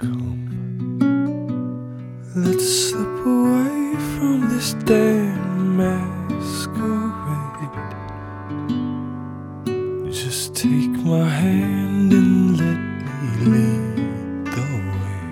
Let's slip away from this damn masquerade. Just take my hand and let me lead the way.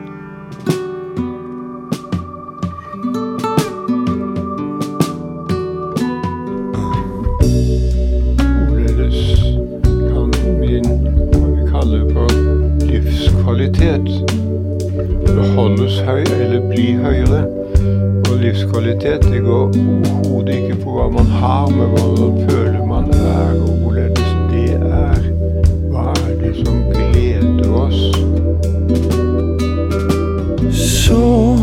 Hvorledes kan min, hva vi kaller for livskvalitet, beholdes høy eller bli høyere? Og livskvalitet, det går overhodet ikke på hva man har, men hva man føler man er, og hvorledes det er. Hva det som gleder oss? So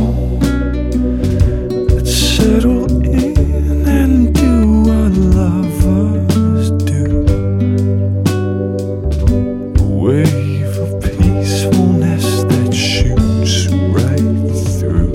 let's settle in and do what lovers do. A wave of peacefulness that shoots right through.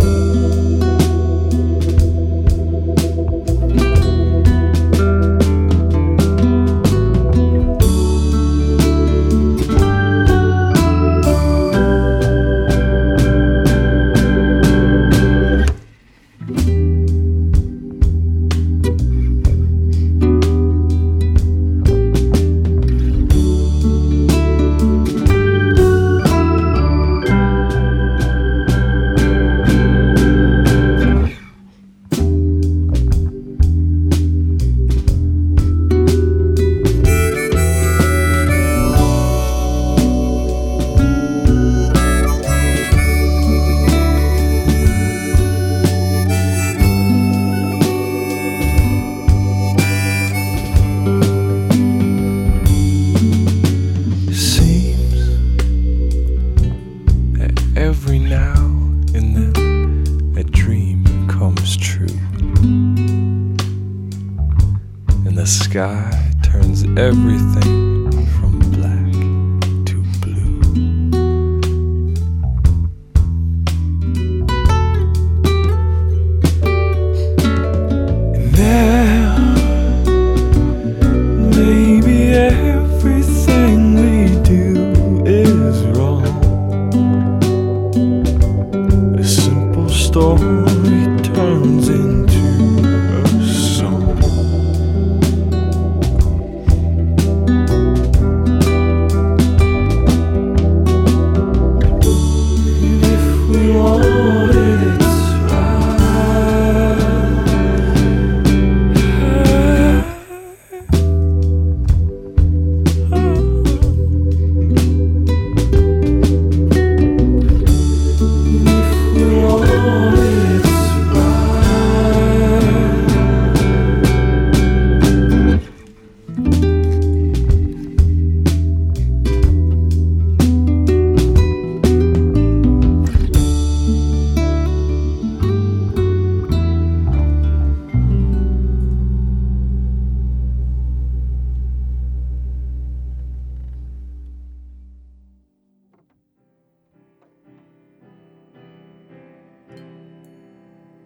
Every now and then a dream comes true, and the sky turns everything from black to blue. And now maybe everything we do is wrong. Story turns in